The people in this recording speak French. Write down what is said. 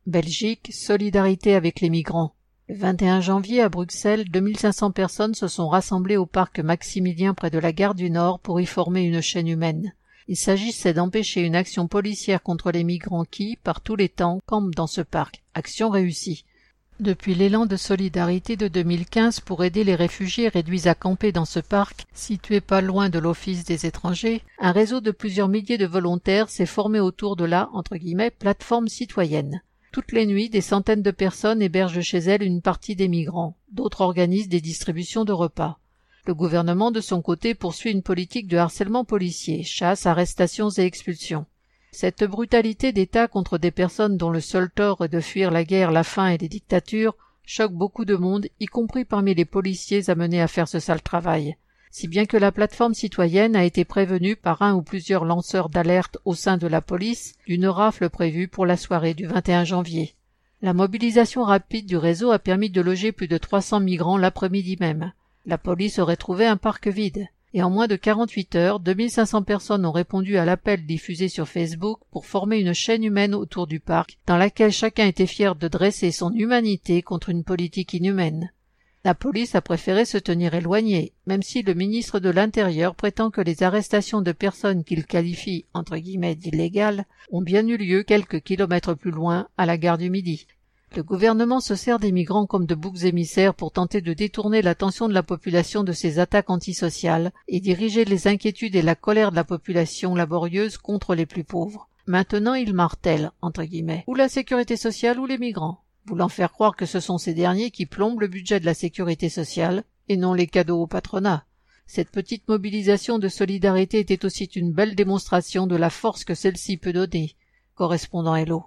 Belgique, solidarité avec les migrants. Le 21 janvier à Bruxelles, 2500 personnes se sont rassemblées au parc Maximilien près de la gare du Nord pour y former une chaîne humaine. Il s'agissait d'empêcher une action policière contre les migrants qui, par tous les temps, campent dans ce parc. Action réussie. Depuis l'élan de solidarité de 2015 pour aider les réfugiés réduits à camper dans ce parc, situé pas loin de l'Office des étrangers, un réseau de plusieurs milliers de volontaires s'est formé autour de la « plateforme citoyenne ». Toutes les nuits, des centaines de personnes hébergent chez elles une partie des migrants. D'autres organisent des distributions de repas. Le gouvernement, de son côté, poursuit une politique de harcèlement policier, chasse, arrestations et expulsions. Cette brutalité d'État contre des personnes dont le seul tort est de fuir la guerre, la faim et les dictatures choque beaucoup de monde, y compris parmi les policiers amenés à faire ce sale travail. Si bien que la plateforme citoyenne a été prévenue par un ou plusieurs lanceurs d'alerte au sein de la police d'une rafle prévue pour la soirée du 21 janvier. La mobilisation rapide du réseau a permis de loger plus de 300 migrants l'après-midi même. La police aurait trouvé un parc vide. Et en moins de 48 heures, 2500 personnes ont répondu à l'appel diffusé sur Facebook pour former une chaîne humaine autour du parc, dans laquelle chacun était fier de dresser son humanité contre une politique inhumaine. La police a préféré se tenir éloignée, même si le ministre de l'Intérieur prétend que les arrestations de personnes qu'il qualifie entre guillemets d'illégales ont bien eu lieu quelques kilomètres plus loin, à la gare du Midi. Le gouvernement se sert des migrants comme de boucs émissaires pour tenter de détourner l'attention de la population de ces attaques antisociales et diriger les inquiétudes et la colère de la population laborieuse contre les plus pauvres. Maintenant, il martèle, entre guillemets, ou la sécurité sociale ou les migrants, voulant faire croire que ce sont ces derniers qui plombent le budget de la sécurité sociale et non les cadeaux au patronat. Cette petite mobilisation de solidarité était aussi une belle démonstration de la force que celle-ci peut donner. Correspondant Hello.